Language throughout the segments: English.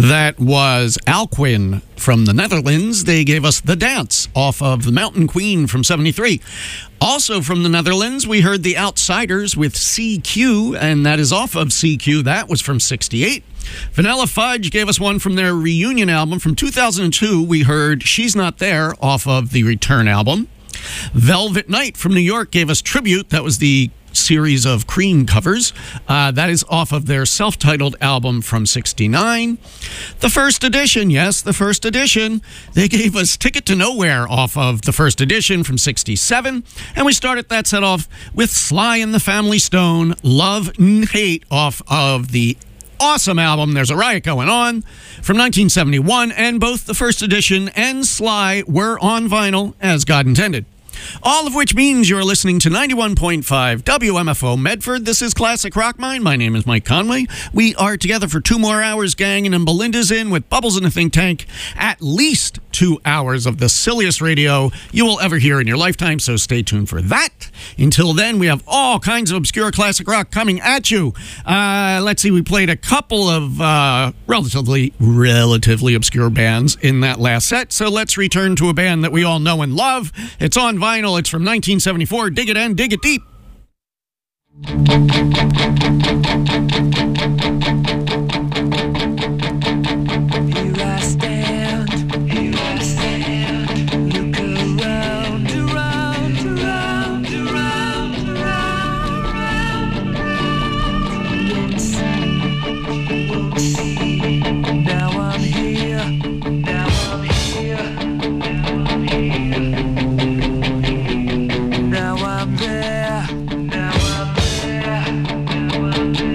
That was Alcuin from the Netherlands. They gave us The Dance off of The Mountain Queen from 73. Also from the Netherlands, we heard The Outsiders with CQ, and that is off of CQ. That was from 68. Vanilla Fudge gave us one from their reunion album from 2002. We heard She's Not There off of the Return album. Velvet Night from New York gave us Tribute. That was the series of Cream covers. That is off of their self-titled album from 69. The First Edition, yes, the First Edition. They gave us Ticket to Nowhere off of the First Edition from 67. And we started that set off with Sly and the Family Stone, Love and Hate off of the awesome album There's a Riot Going On from 1971. And both the First Edition and Sly were on vinyl as God intended. All of which means you're listening to 91.5 WMFO Medford. This is Classic Rock Mine. My name is Mike Conway. We are together for 2 more hours, gang, and then Belinda's in with Bubbles in the Think Tank. At least 2 hours of the silliest radio you will ever hear in your lifetime, so stay tuned for that. Until then, we have all kinds of obscure classic rock coming at you. Let's see, we played a couple of relatively obscure bands in that last set, so let's return to a band that we all know and love. It's on vinyl. It's from 1974. Dig it and dig it deep. Now I'm there.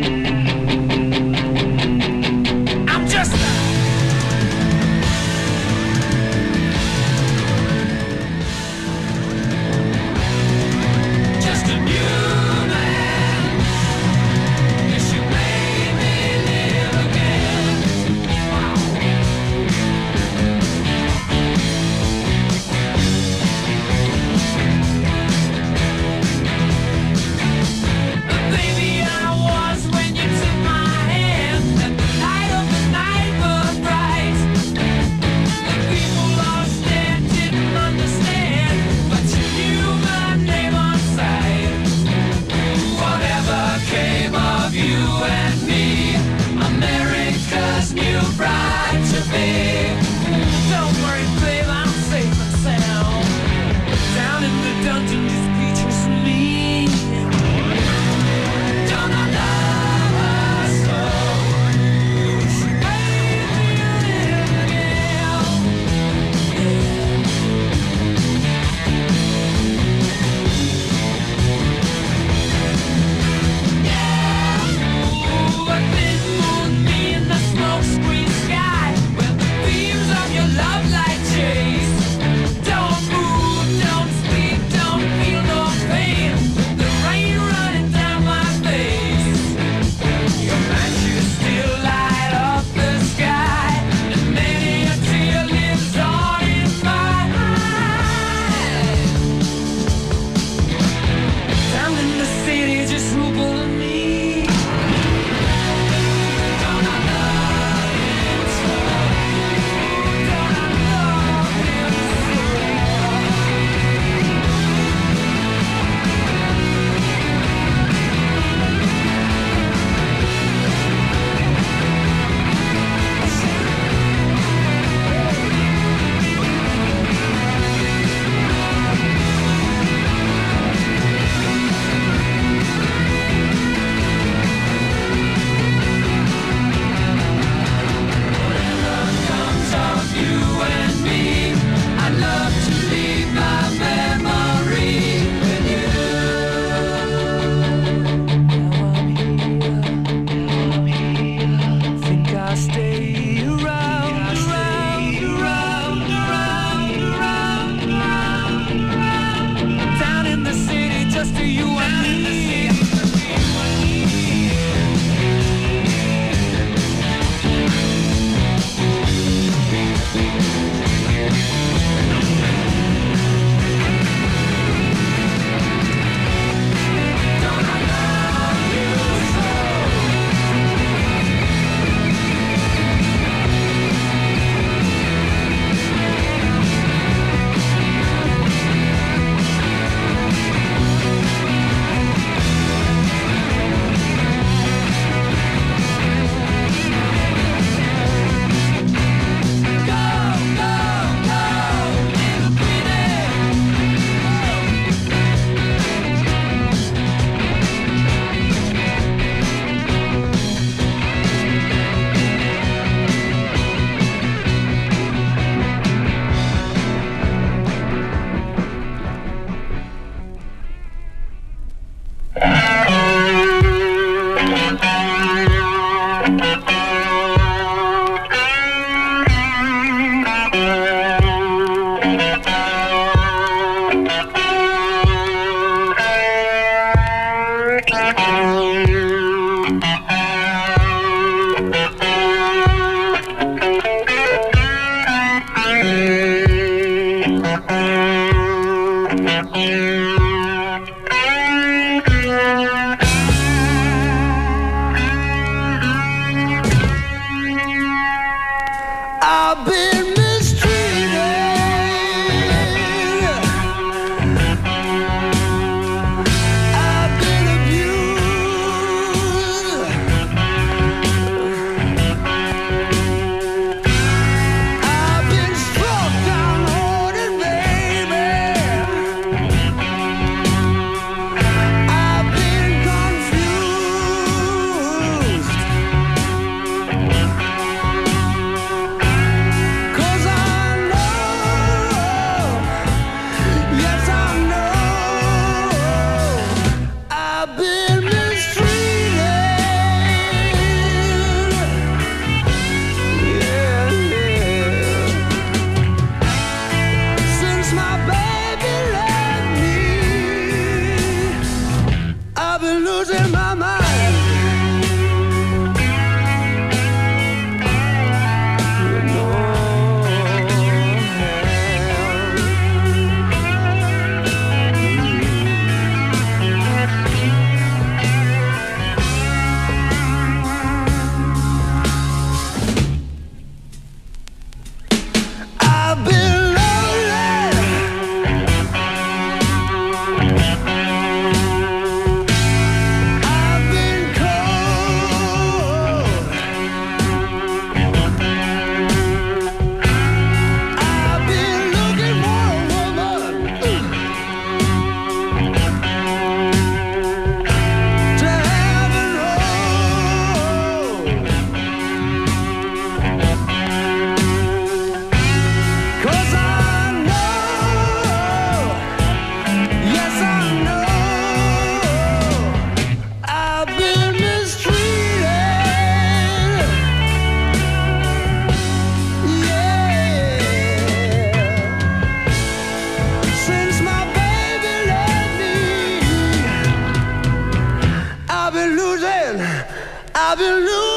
I've been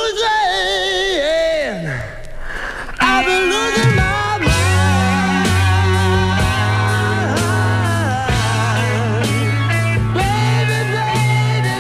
losing my mind. Baby, baby,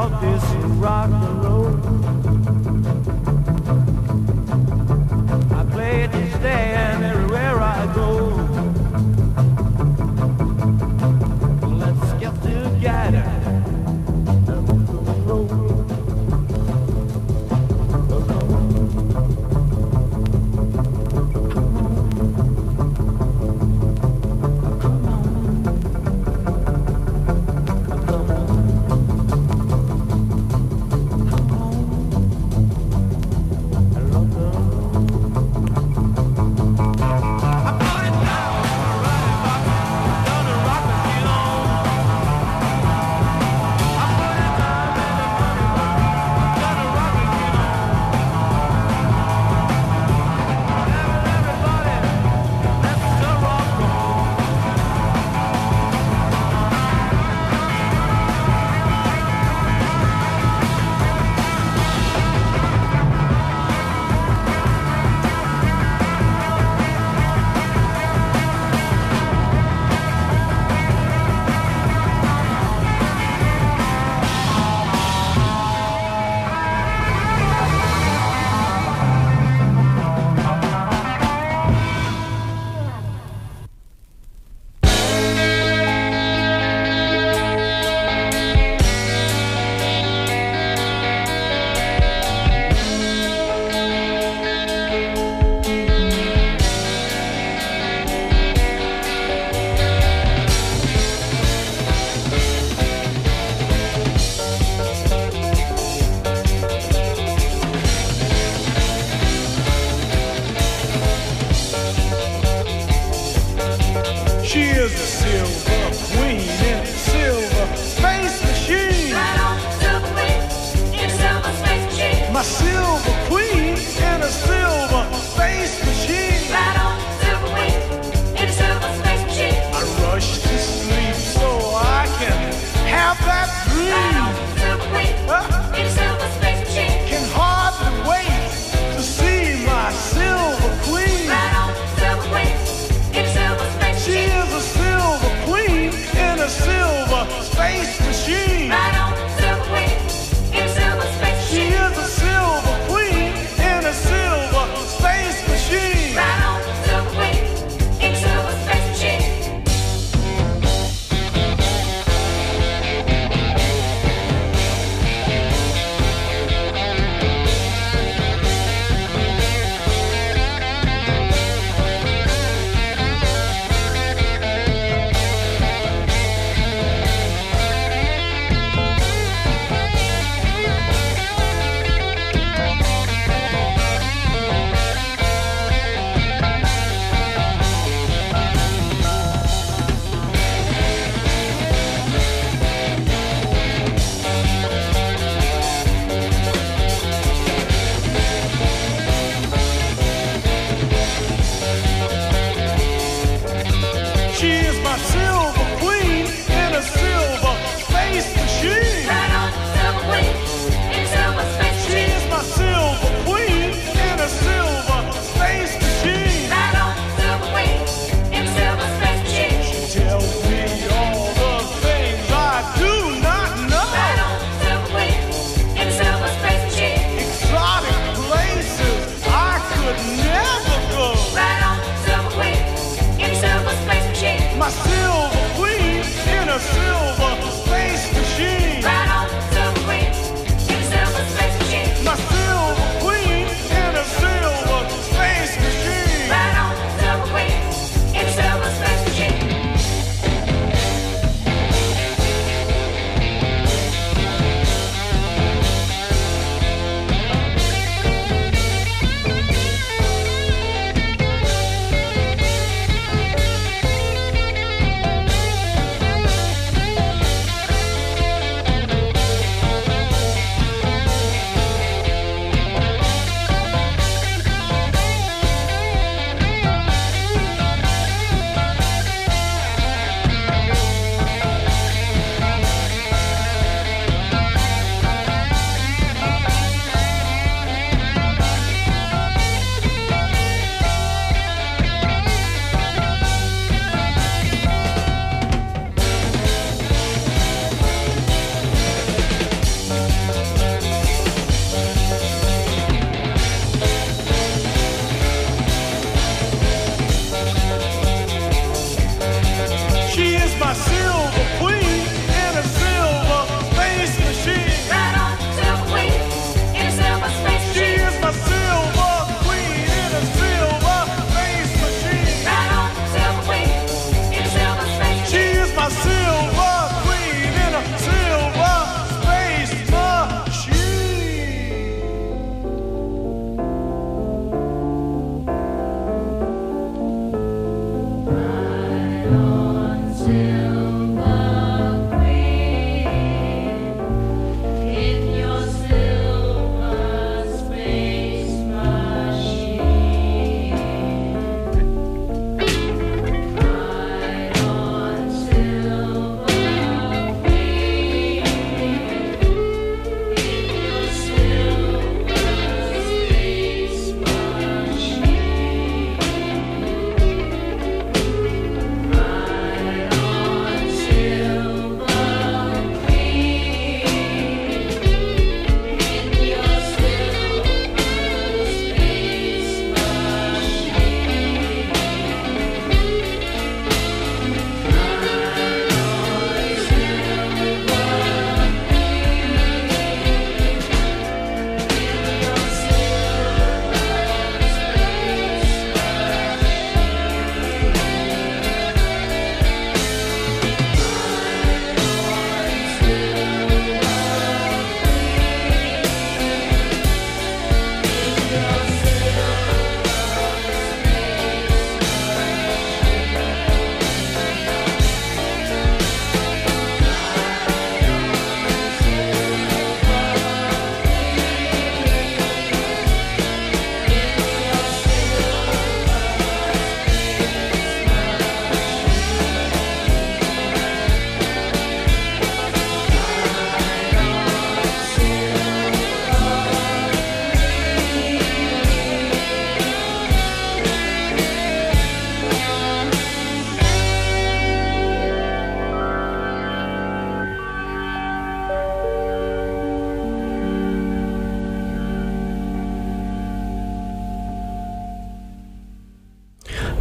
call this rock and roll. I play it each day and everywhere I go. Let's get together and roll.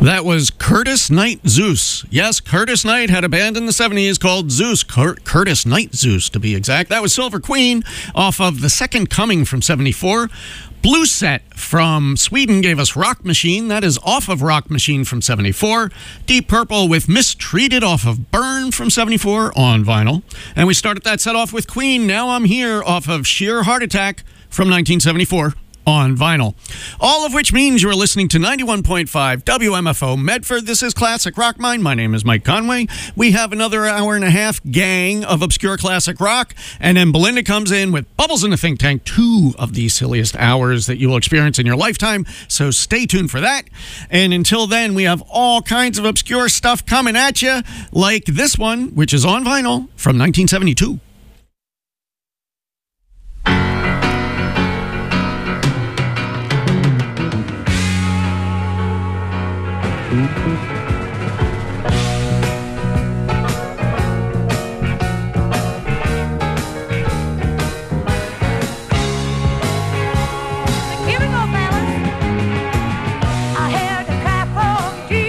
That was Curtis Knight Zeus. Yes, Curtis Knight had a band in the 70s called Zeus. Curtis Knight Zeus, to be exact. That was Silver Queen off of The Second Coming from 74. Blue Set from Sweden gave us Rock Machine. That is off of Rock Machine from 74. Deep Purple with Mistreated off of Burn from 74 on vinyl. And we started that set off with Queen, Now I'm Here off of Sheer Heart Attack from 1974. On vinyl. All of which means you're listening to 91.5 WMFO Medford. This is Classic Rock Mine. My name is Mike Conway. We have another hour and a half gang of obscure classic rock, and then Belinda comes in with Bubbles in the Think Tank, 2 of the silliest hours that you will experience in your lifetime, so stay tuned for that. And until then, we have all kinds of obscure stuff coming at you, like this one, which is on vinyl from 1972.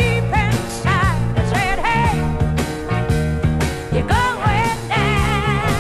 You're going down.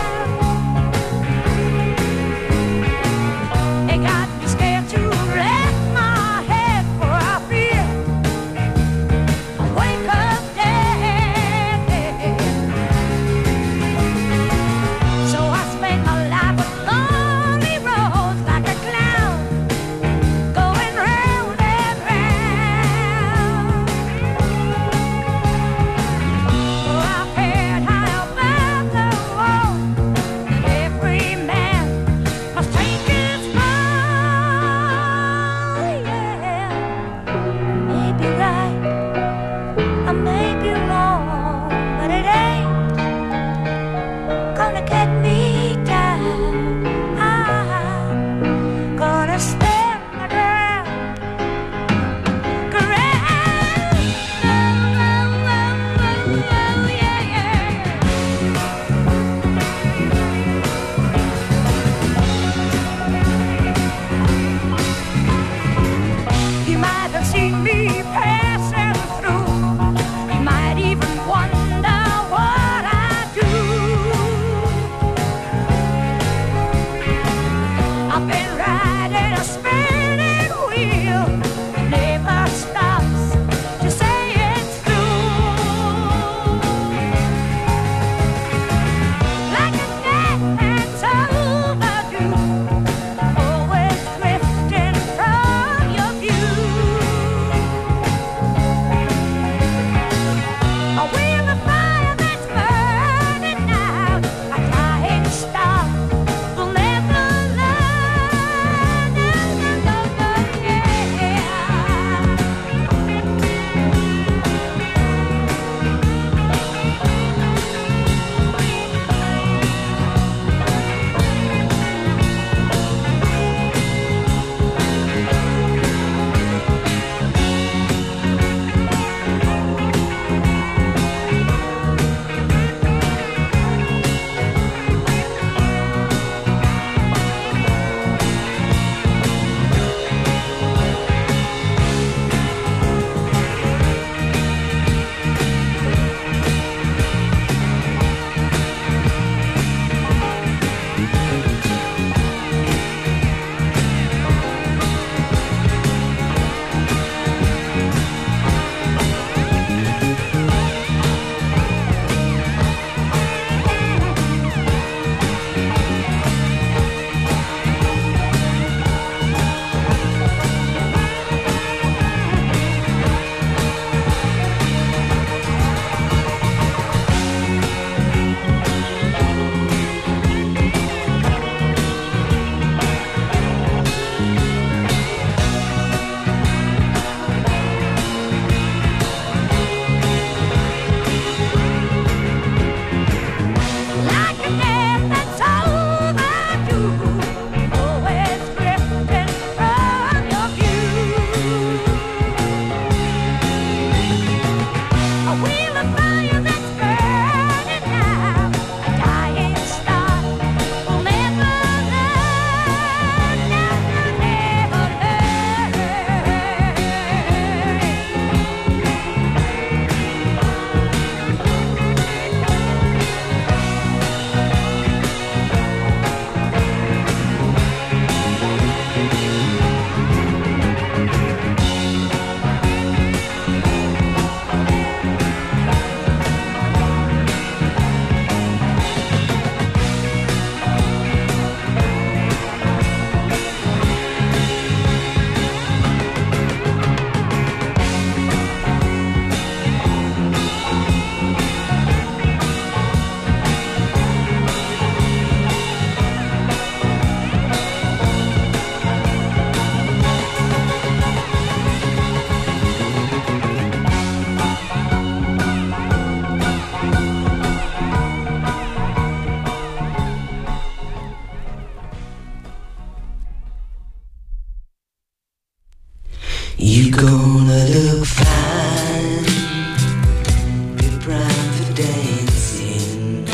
You gonna look fine, be prime for dancing.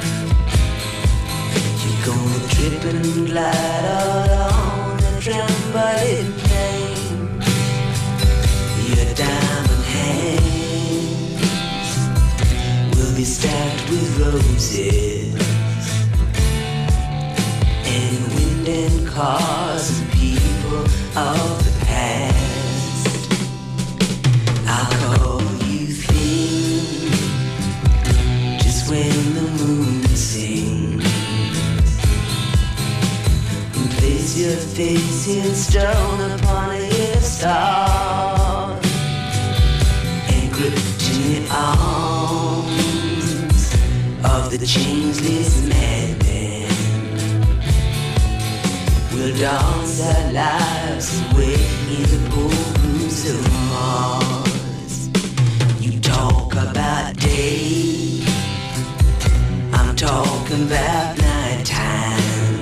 You're gonna trip and glide all on the trampoline plane. Your diamond hands will be stacked with roses, and wind and cars and people of the past. I'll call you thin just when the moon sings, and place your face in stone upon a hill star, anchored in the arms of the changeless madman. We'll dance our lives away in the ballrooms of Mars. You talk about day, I'm talking about nighttime,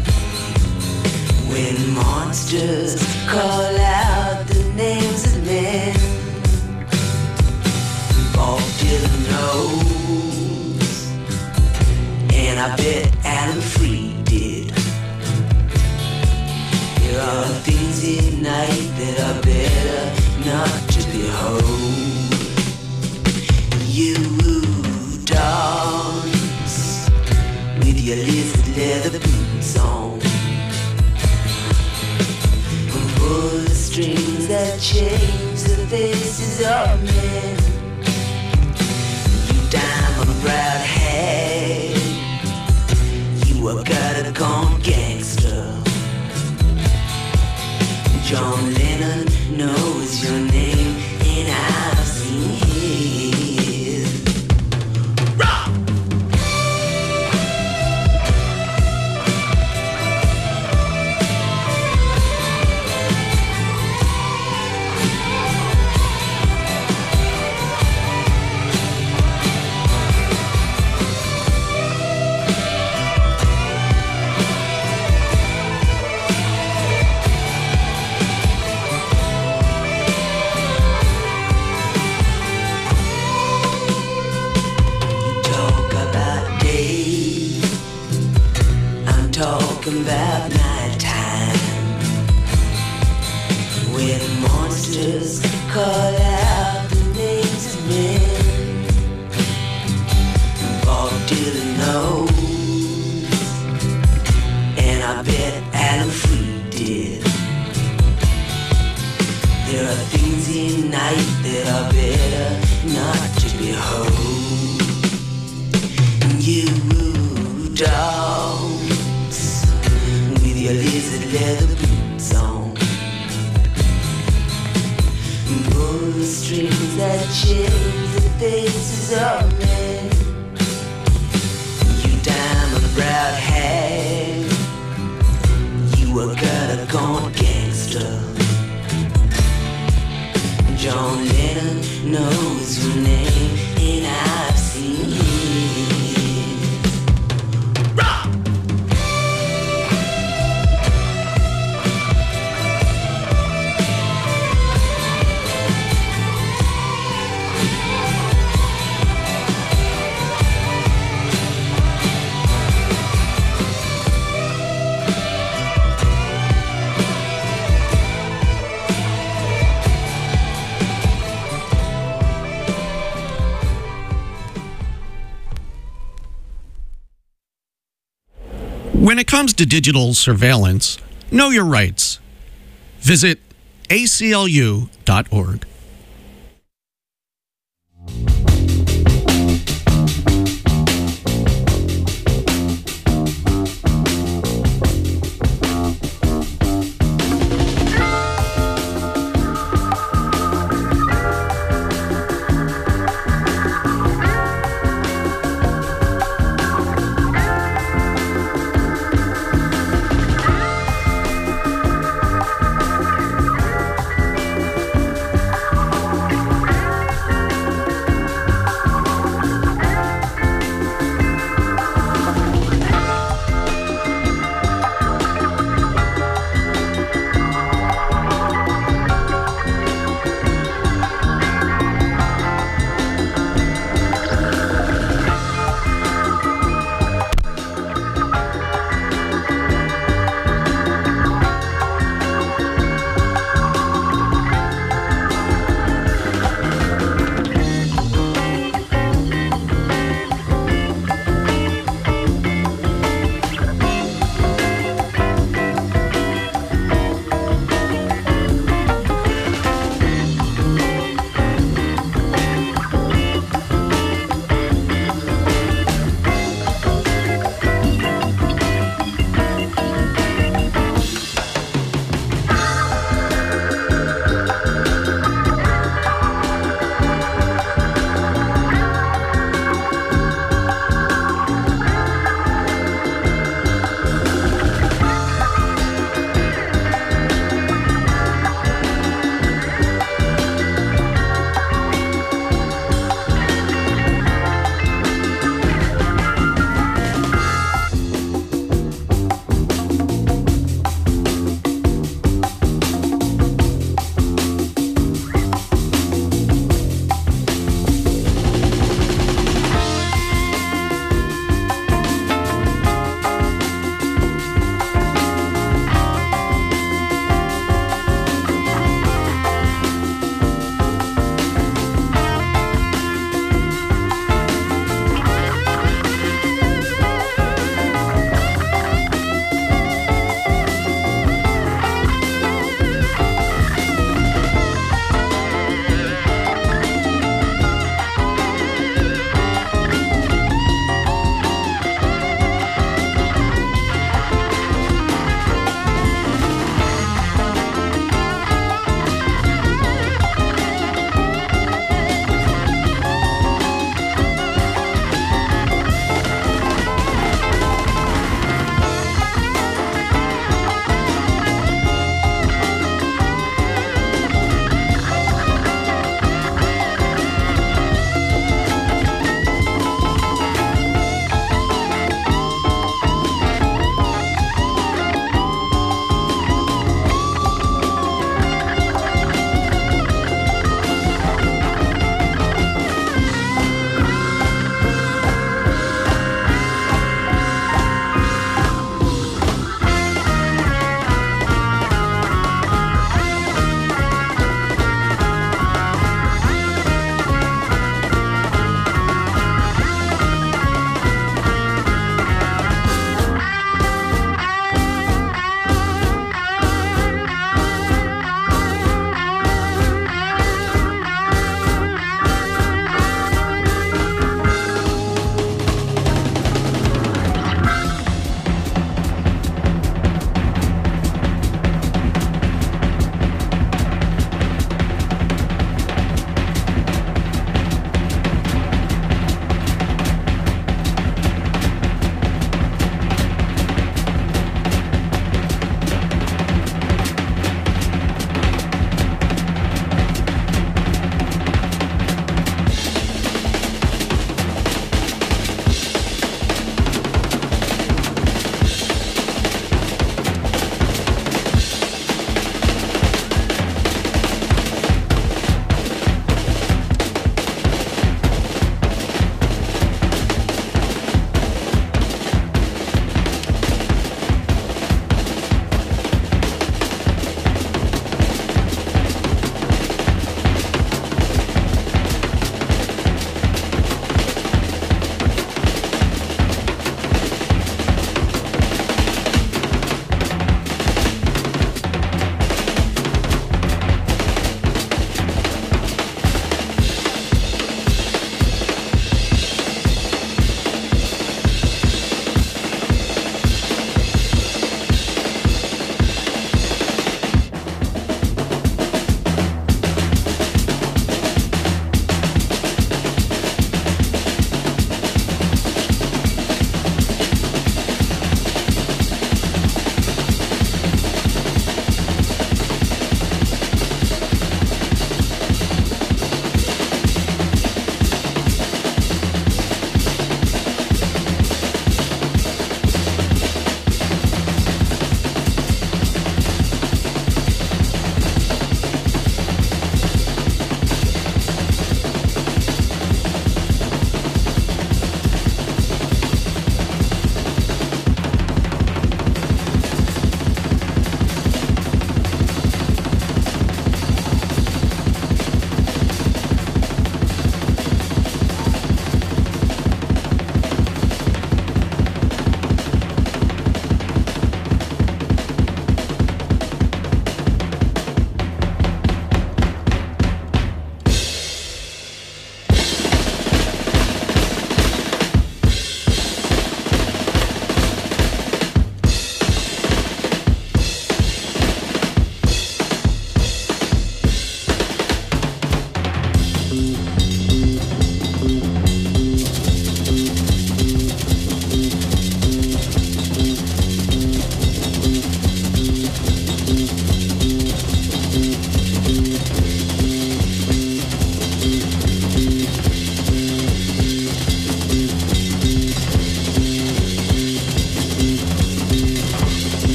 when monsters call out the names of men. Bob Dylan knows, and I bet Adam Freed did. There are things in night that are better not to behold. You dance with your lizard leather boots on, and pull the strings that change the faces of men. You diamond-browed hag, you a got-a-gone gangster. John Lennon knows your name, and I've seen his. Rock! Talking about nighttime, when monsters call out the names of men. Bob Dylan knows, and I bet Adam Freed did. There are things in night that are better not to behold. You dance with your lizard leather boots on, and pull the strings that change the faces of men. You diamond-browed hag, you a got-a-gone gangster. John Lennon knows your name, and I've seen his. When it comes to digital surveillance, know your rights. Visit aclu.org.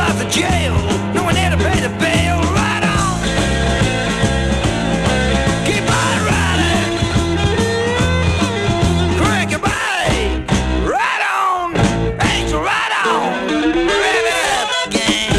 off the jail. No one there to pay the bail. Right on. Keep on riding. Crank your body. Right on. Angel, right on. Rev it up, gang.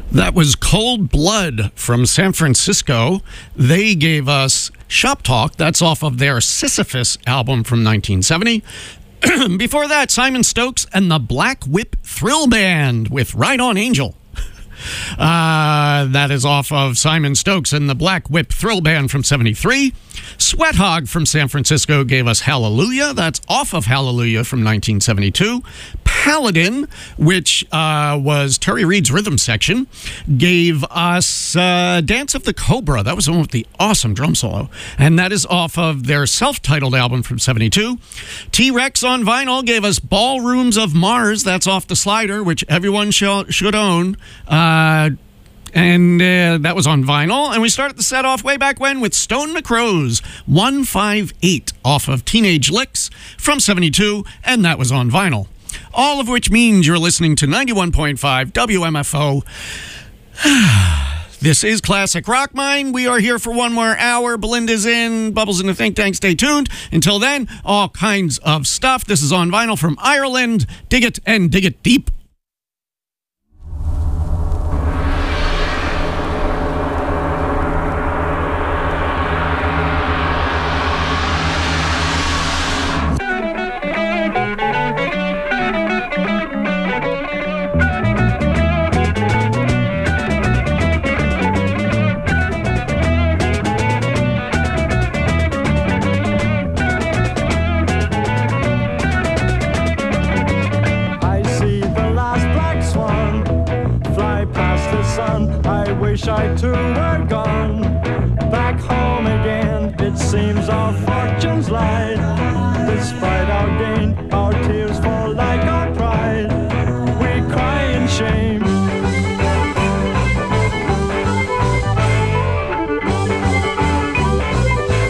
That was Cold Blood from San Francisco. They gave us Shop Talk. That's off of their Sisyphus album from 1970. Before that, Simon Stokes and the Black Whip Thrill Band with Ride On Angel. That is off of Simon Stokes and the Black Whip Thrill Band from 73. Sweat Hog from San Francisco gave us Hallelujah. That's off of Hallelujah from 1972. Paladin, which was Terry Reid's rhythm section, gave us Dance of the Cobra. That was the one with the awesome drum solo. And that is off of their self-titled album from 72. T-Rex on vinyl gave us Ballrooms of Mars. That's off the Slider, which everyone should own. And that was on vinyl. And we started the set off way back when with Stone McCrow's 158 off of Teenage Licks from 72, and that was on vinyl. All of which means you're listening to 91.5 WMFO. This is Classic Rock Mine. We are here for one more hour. Belinda's in, Bubbles in the Think Tank. Stay tuned. Until then, all kinds of stuff. This is on vinyl from Ireland. Dig it and dig it deep. Wish I too were gone back home again. It seems our fortunes lied despite our gain.